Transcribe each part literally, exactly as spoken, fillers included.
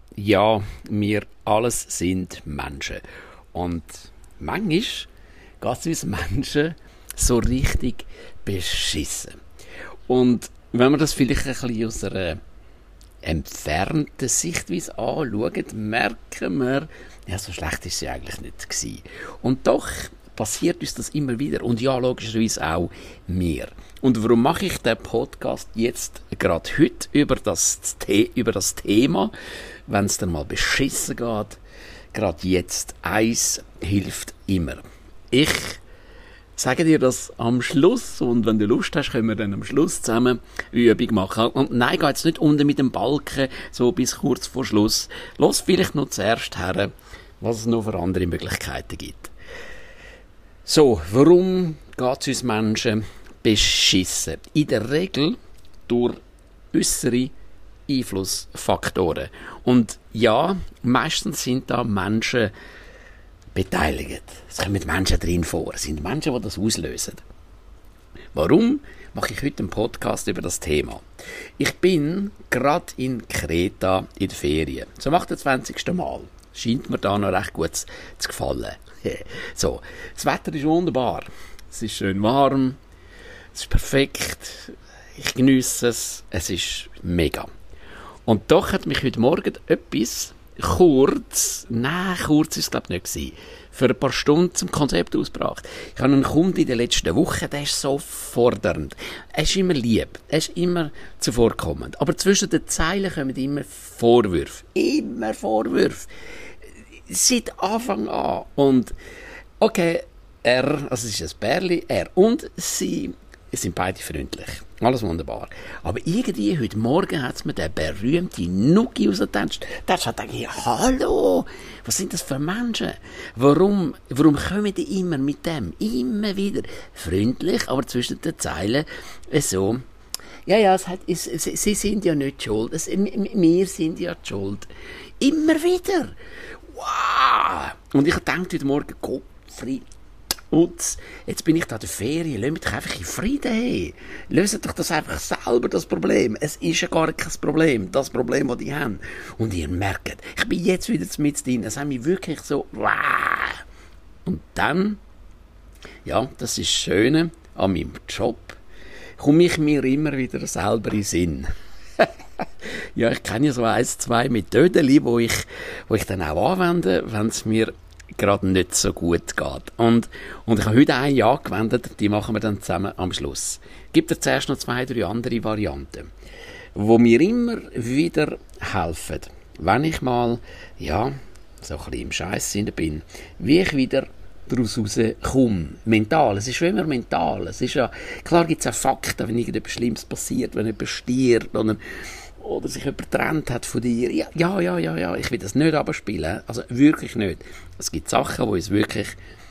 Ja, wir alles sind Menschen. Und manchmal geht es uns Menschen so richtig beschissen. Und wenn wir das vielleicht ein bisschen aus einer entfernten Sichtweise anschauen, merken wir, ja, so schlecht ist sie eigentlich nicht gewesen. Und doch passiert uns das immer wieder. Und ja, logischerweise auch mir. Und warum mache ich den Podcast jetzt gerade heute über das, The- über das Thema, wenn es dann mal beschissen geht? Gerade jetzt, eins hilft immer. Ich sage dir das am Schluss, und wenn du Lust hast, können wir dann am Schluss zusammen eine Übung machen. Und nein, geht es nicht unten mit dem Balken, so bis kurz vor Schluss. Lass vielleicht noch zuerst her, was es noch für andere Möglichkeiten gibt. So, warum geht es uns Menschen beschissen? In der Regel durch äußere Einflussfaktoren. Und ja, meistens sind da Menschen beteiligt. Es kommen Menschen drin vor. Es sind Menschen, die das auslösen. Warum mache ich heute einen Podcast über das Thema? Ich bin gerade in Kreta in der Ferien. Zum achtundzwanzigsten Mal. Scheint mir da noch recht gut zu gefallen. So, das Wetter ist wunderbar. Es ist schön warm. Es ist perfekt. Ich genieße es. Es ist mega. Und doch hat mich heute Morgen etwas kurz, nein, kurz ist es glaube ich nicht gewesen, für ein paar Stunden zum Konzept ausgebracht. Ich habe einen Kunden in den letzten Wochen, der ist so fordernd. Er ist immer lieb, er ist immer zuvorkommend. Aber zwischen den Zeilen kommen immer Vorwürfe. Immer Vorwürfe. Seit Anfang an. Und okay, er, also es ist ein Bärli, er und sie sind beide freundlich. Alles wunderbar. Aber irgendwie, heute Morgen hat es mir der berühmte Nuki rausgetatscht. Der hat gedacht, hallo, was sind das für Menschen? Warum, warum kommen die immer mit dem? Immer wieder. Freundlich, aber zwischen den Zeilen so. Ja, ja, es hat, es, es, sie sind ja nicht schuld. Es, wir sind ja die schuld. Immer wieder. Wow! Und ich dachte heute Morgen, Gottfried, und jetzt bin ich da in der Ferien, lass mich doch einfach in Frieden haben. Löst doch das einfach selber, das Problem. Es ist ja gar kein Problem, das Problem, das die haben. Und ihr merkt, ich bin jetzt wieder mit drin, es hat mich wirklich so, wow. Und dann, ja, das ist das Schöne an meinem Job, komme ich mir immer wieder selber in den Sinn. Ja, ich kenne ja so ein, zwei Methoden, wo ich, wo ich dann auch anwende, wenn es mir gerade nicht so gut geht. Und, und ich habe heute eine angewendet, die machen wir dann zusammen am Schluss. Gibt es zuerst noch zwei, drei andere Varianten, wo mir immer wieder helfen, wenn ich mal, ja, so ein bisschen im Scheiß bin, wie ich wieder daraus rauskomme. Mental, es ist schon immer mental. Es ist ja, klar gibt es auch Fakten, wenn irgendetwas Schlimmes passiert, wenn jemand stirbt oder, oder sich jemand getrennt hat von dir. Ja, ja, ja, ja, ja, ich will das nicht abspielen. Also wirklich nicht. Es gibt Sachen, die uns wirklich,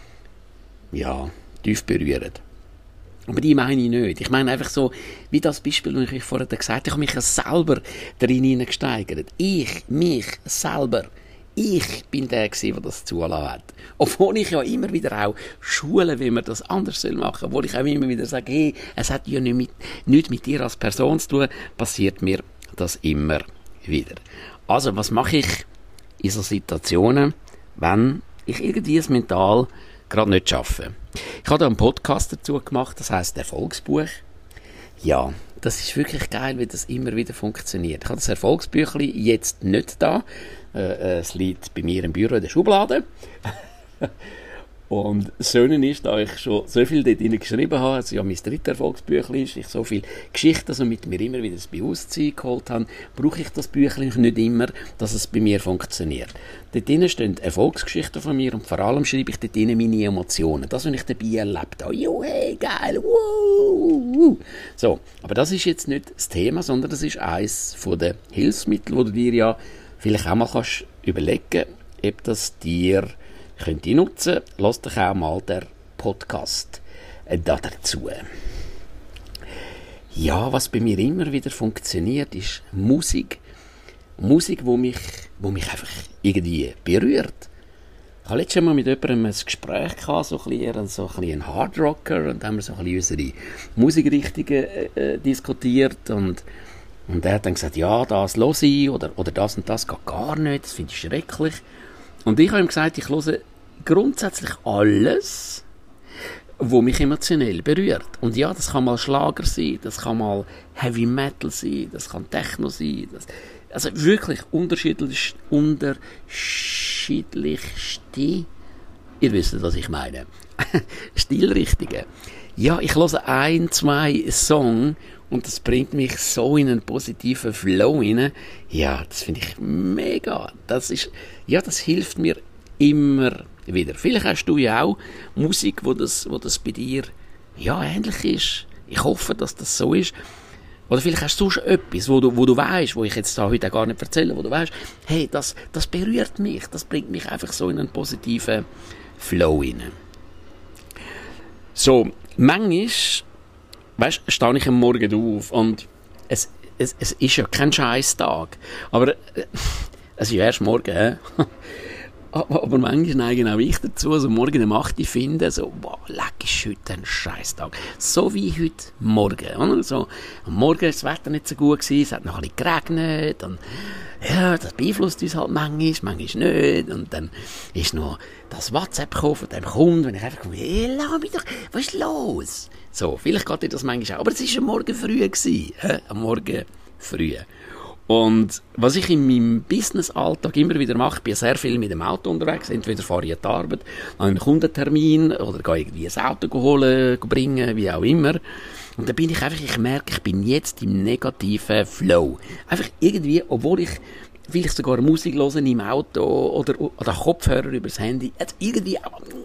ja, tief berühren. Aber die meine ich nicht. Ich meine einfach so, wie das Beispiel, das ich euch vorher gesagt habe, ich habe mich ja selber darin hineingesteigert. Ich, mich selber. Ich bin der gewesen, der das zulassen hat. Obwohl ich ja immer wieder auch schule, wie man das anders machen soll. Obwohl ich auch immer wieder sage, hey, es hat ja nicht mit, nicht mit dir als Person zu tun, passiert mir das immer wieder. Also, was mache ich in so Situationen, wenn ich irgendwie das mental gerade nicht schaffe? Ich habe da einen Podcast dazu gemacht, das heisst Erfolgsbuch. Ja, das ist wirklich geil, wie das immer wieder funktioniert. Ich habe das Erfolgsbüchlein jetzt nicht da. Äh, es liegt bei mir im Büro in der Schublade. Und das Schöne ist, da ich schon so viel dort drin geschrieben habe, also ja mein drittes Erfolgsbüchlein ist, ich so viele Geschichten so mit mir immer wieder das Bewusstsein geholt habe, brauche ich das Büchlein nicht immer, dass es bei mir funktioniert. Dort drin stehen Erfolgsgeschichten von mir und vor allem schreibe ich dort drin meine Emotionen. Das, was ich dabei erlebt habe. Jo, hey, geil, wow. So, aber das ist jetzt nicht das Thema, sondern das ist eines der Hilfsmittel, wo du dir ja vielleicht auch mal kannst überlegen, ob das dir könnte nutzen. Lass dich auch mal der Podcast äh, da dazu. Ja, was bei mir immer wieder funktioniert, ist Musik. Musik, wo mich, wo mich einfach irgendwie berührt. Ich hatte letztes Mal mit jemandem ein Gespräch gehabt, so ein bisschen, so ein, bisschen ein Hardrocker, und haben wir so ein bisschen unsere Musikrichtungen äh, diskutiert. Und Und er hat dann gesagt, ja, das höre ich, oder, oder das und das geht gar nicht, das finde ich schrecklich. Und ich habe ihm gesagt, ich höre grundsätzlich alles, was mich emotionell berührt. Und ja, das kann mal Schlager sein, das kann mal Heavy Metal sein, das kann Techno sein, das, also wirklich unterschiedlich, unterschiedlichste, ihr wisst, was ich meine, Stilrichtungen. Ja, ich höre ein, zwei Songs und das bringt mich so in einen positiven Flow rein. Ja, das finde ich mega. Das ist, ja, das hilft mir immer wieder. Vielleicht hast du ja auch Musik, wo das, wo das bei dir, ja, ähnlich ist. Ich hoffe, dass das so ist. Oder vielleicht hast du sonst etwas, wo du, wo du weißt, wo ich jetzt da heute gar nicht erzähle, wo du weißt, hey, das, das berührt mich, das bringt mich einfach so in einen positiven Flow rein. So, manchmal, weißt, stehe ich am Morgen auf und es, es, es ist ja kein Scheißtag, aber äh, es ist ja erst morgen, äh? aber, aber manchmal neige auch ich dazu, so morgen um acht Uhr finde, so, boah, leck, ist heute ein Scheißtag. So wie heute Morgen, oder? So, am Morgen war das Wetter nicht so gut gewesen, es hat noch ein bisschen geregnet und ja, das beeinflusst uns halt manchmal, manchmal nicht. Und dann ist noch das WhatsApp gekommen von dem Kunden, wenn ich einfach komme, hey, lass mich doch, was ist los? So, vielleicht geht dir das manchmal auch, aber es war am Morgen früh gewesen, hä? Am Morgen früh. Und was ich in meinem Business-Alltag immer wieder mache, ich bin sehr viel mit dem Auto unterwegs, entweder fahre ich an die Arbeit, an einen Kundentermin oder gehe irgendwie ein Auto holen, bringen, wie auch immer. Und dann bin ich einfach, ich merke, ich bin jetzt im negativen Flow. Einfach irgendwie, obwohl ich vielleicht sogar Musik höre im Auto oder, oder Kopfhörer übers Handy, jetzt irgendwie,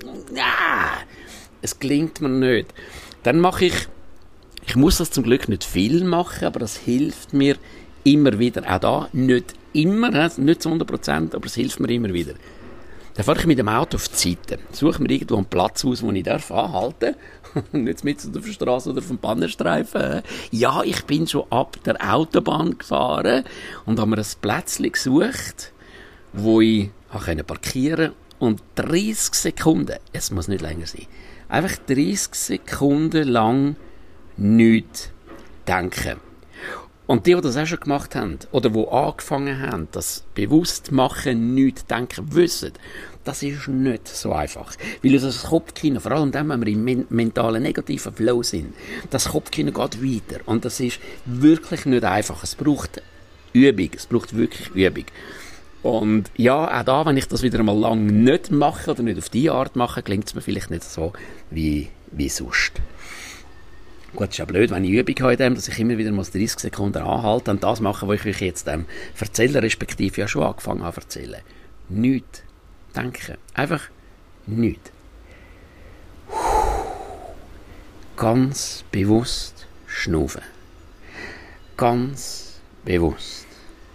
ja, es gelingt mir nicht. Dann mache ich, ich muss das zum Glück nicht viel machen, aber das hilft mir immer wieder. Auch da, nicht immer, nicht zu hundert Prozent, aber es hilft mir immer wieder. Dann fahre ich mit dem Auto auf die Seite, suche mir irgendwo einen Platz aus, wo ich darf anhalten darf, nicht mit auf der Straße oder auf dem Bannenstreifen. Ja, ich bin schon ab der Autobahn gefahren und habe mir ein Plätzchen gesucht, wo ich parkieren konnte. Und dreißig Sekunden, es muss nicht länger sein, einfach dreißig Sekunden lang nichts denken. Und die, die das auch schon gemacht haben, oder die angefangen haben, das bewusst machen, nichts denken, wissen, das ist nicht so einfach. Weil das Kopfkino, vor allem dann, wenn wir im men- mentalen negativen Flow sind, das Kopfkino geht weiter. Und das ist wirklich nicht einfach. Es braucht Übung. Es braucht wirklich Übung. Und ja, auch da, wenn ich das wieder einmal lang nicht mache, oder nicht auf die Art mache, gelingt es mir vielleicht nicht so wie, wie sonst. Gut, es ist ja blöd, wenn ich Übung habe in dem, dass ich immer wieder mal dreißig Sekunden anhalte und das mache, was ich euch jetzt ähm, erzähle, respektive ja schon angefangen habe zu erzählen. Nichts denken. Einfach nichts. Ganz bewusst schnaufen. Ganz bewusst.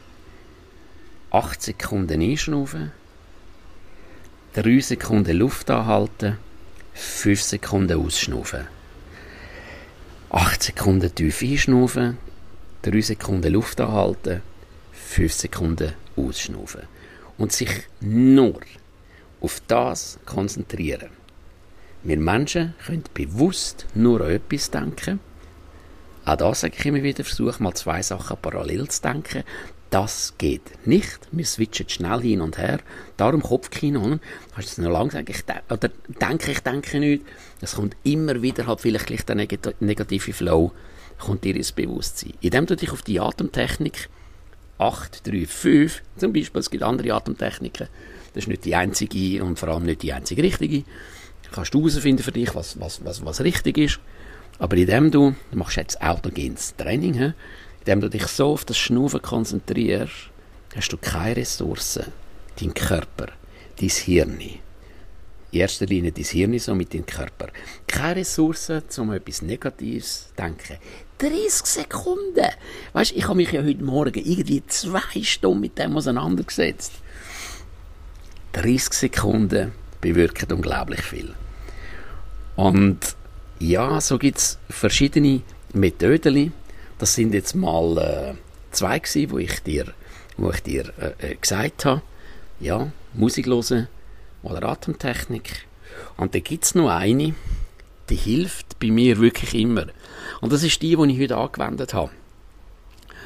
acht Sekunden einschnaufen. drei Sekunden Luft anhalten. fünf Sekunden ausschnaufen. acht Sekunden tief einschnaufen, drei Sekunden Luft anhalten, fünf Sekunden ausschnaufen. Und sich nur auf das konzentrieren. Wir Menschen können bewusst nur an etwas denken. Auch das sage ich immer wieder, versuche mal zwei Sachen parallel zu denken. Das geht nicht. Wir switchen schnell hin und her. Darum Kopfkino. Du kannst es noch lange sagen, ich de- oder denke, ich denke nicht. Es kommt immer wieder halt vielleicht gleich der neg- negative Flow, kommt dir ins Bewusstsein. Indem du dich auf die Atemtechnik acht, drei, fünf, zum Beispiel, es gibt andere Atemtechniken, das ist nicht die einzige und vor allem nicht die einzige richtige. Kannst du herausfinden für dich, was, was, was, was richtig ist. Aber indem du, du machst jetzt autogenes Training, he? Indem du dich so auf das Schnaufen konzentrierst, hast du keine Ressourcen. Dein Körper, dein Hirn. In erster Linie dein Hirn, so mit deinem Körper. Keine Ressourcen, um etwas Negatives zu denken. dreißig Sekunden! Weißt du, ich habe mich ja heute Morgen irgendwie zwei Stunden mit dem auseinandergesetzt. dreißig Sekunden bewirken unglaublich viel. Und ja, so gibt es verschiedene Methoden. Das sind jetzt mal äh, zwei gewesen, wo ich dir, wo ich dir äh, gesagt habe. Ja, Musik hören oder Atemtechnik. Und dann gibt es noch eine, die hilft bei mir wirklich immer. Und das ist die, die ich heute angewendet habe.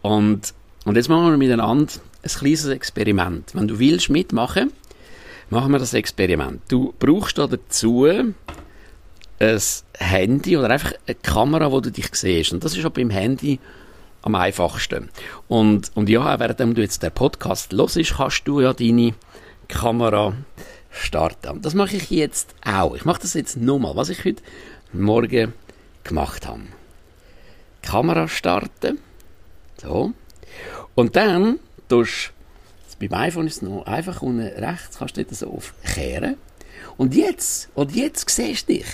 Und, und jetzt machen wir miteinander ein kleines Experiment. Wenn du willst mitmachen, machen wir das Experiment. Du brauchst da dazu ein Handy oder einfach eine Kamera, wo du dich siehst. Und das ist auch beim Handy am einfachsten. Und, und ja, während du jetzt den Podcast hörst, kannst du ja deine Kamera starten. Das mache ich jetzt auch. Ich mache das jetzt nochmal, was ich heute Morgen gemacht habe. Kamera starten. So. Und dann tust du, beim iPhone ist es noch einfach unten rechts, kannst du dort so aufkehren. Und jetzt, und jetzt siehst du dich.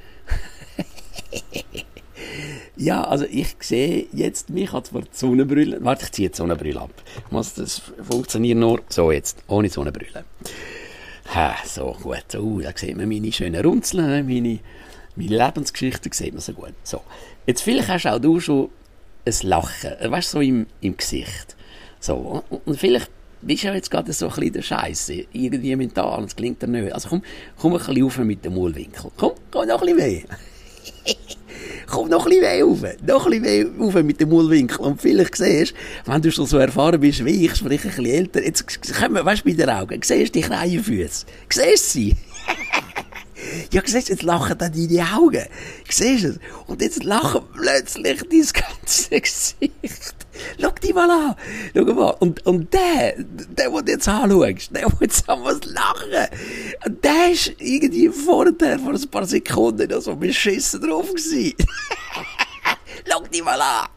Ja, also ich sehe jetzt mich als die Sonnenbrille. Warte, ich ziehe die Sonnenbrille ab. Muss das funktioniert nur so jetzt, ohne Sonnenbrille. Ha, so gut. So, da sieht man meine schönen Runzeln, meine, meine Lebensgeschichte sieht man so gut. So, jetzt vielleicht hast auch du schon ein Lachen, weißt du, so im, im Gesicht. So, und vielleicht bist du ja jetzt gerade so ein bisschen der Scheisse, irgendwie mental, und es klingt dir nicht. Also komm, komm ein bisschen rauf mit dem Maulwinkel. Komm, komm noch ein bisschen mehr. Komm noch ein bisschen mehr rauf. Noch ein bisschen mehr rauf mit dem Maulwinkel. Und vielleicht siehst du, wenn du schon so erfahren bist wie ich, sprich ein bisschen älter, jetzt kommen, weißt du, bei den Augen, siehst du die Kreienfüße? Siehst du sie? Ja, siehst du, jetzt lachen dann deine Augen. Siehst du es? Und jetzt lachen plötzlich dein ganzes Gesicht. Schau dich mal an. Schau mal. Und, und der, der, den du jetzt anschaust, der, der jetzt an was lachen, der ist irgendwie vorher, vor ein paar Sekunden, noch so beschissen drauf gewesen. Schau dich mal an.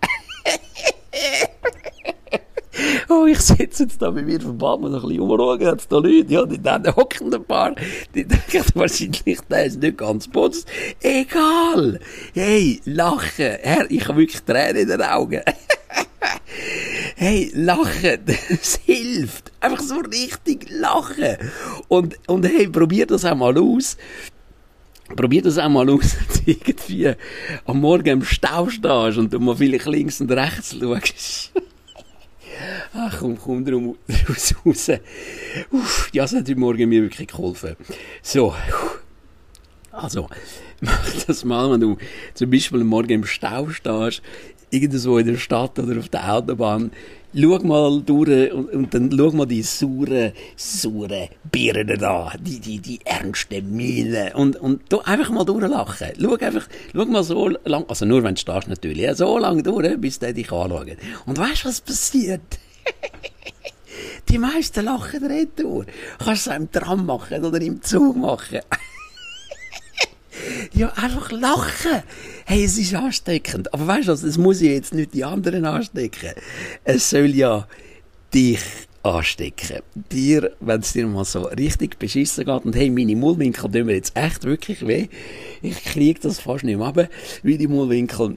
Oh, ich sitze jetzt da bei mir verbannt und ein bisschen umschauen, hat es da Leute, ja, die dann hocken ein paar, die denken wahrscheinlich, der ist nicht ganz putzt. Egal. Hey, lachen. Herr, ich habe wirklich Tränen in den Augen. Hey, lachen, das hilft. Einfach so richtig lachen. Und, und hey, probier das auch mal aus. Probier das auch mal aus, dass du irgendwie am Morgen im Stau stehst und du mal vielleicht links und rechts schaust. Ach, komm, komm drum raus, raus. Uff, ja, das hat heute Morgen mir wirklich geholfen. So, also, mach das mal, wenn du zum Beispiel am Morgen im Stau stehst, irgendwo in der Stadt oder auf der Autobahn, schau mal durch und, und dann schau mal die sauren, sauren Birnen da, die, die, die ernsten Miene und, und da einfach mal durchlachen. Schau einfach, schau mal so lang, also nur wenn du stehst natürlich, ja, so lange durch, bis der dich anschaut. Und weißt du, was passiert? Die meisten lachen retour. Kannst du es im Tram machen oder im Zug machen. Ja, einfach lachen. Hey, es ist ansteckend. Aber weißt du was, es muss ja jetzt nicht die anderen anstecken. Es soll ja dich anstecken. Dir, wenn es dir mal so richtig beschissen geht, und hey, meine Maulwinkel tun mir jetzt echt wirklich weh. Ich kriege das fast nicht mehr runter, wie die Maulwinkel.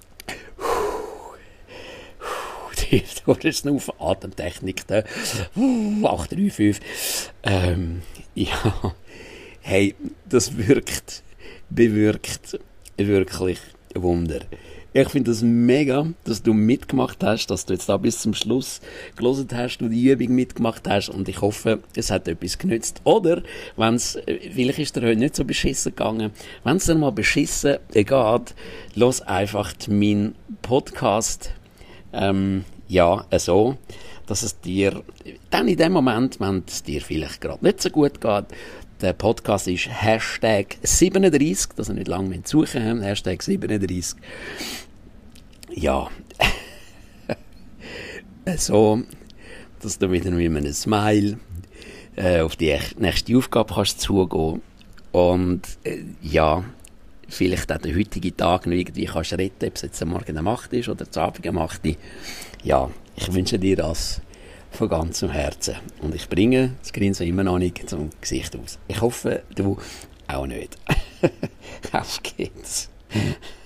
Durch das Schnaufen, Atemtechnik, da. acht drei fünf. Ähm, ja. Hey, das wirkt. bewirkt wirklich Wunder. Ich finde das mega, dass du mitgemacht hast, dass du jetzt da bis zum Schluss gelesen hast und die Übung mitgemacht hast und ich hoffe, es hat etwas genützt. Oder, wenn es, vielleicht ist dir heute nicht so beschissen gegangen, wenn es dir mal beschissen geht, los einfach meinen Podcast, ähm, ja, so, dass es dir dann in dem Moment, wenn es dir vielleicht gerade nicht so gut geht, der Podcast ist Hashtag siebenunddreissig, dass ihr nicht lange suchen haben, Hashtag siebenunddreissig. Ja, so, dass du wieder mit einem Smile äh, auf die nächste Aufgabe kannst zugehen und äh, ja, vielleicht auch den heutigen Tag noch irgendwie kannst retten, ob es jetzt am Morgen um acht ist oder am Abend um acht. Ja, ich wünsche dir das von ganzem Herzen. Und ich bringe das Grinsen immer noch nicht zum Gesicht aus. Ich hoffe, du auch nicht. Auf geht's.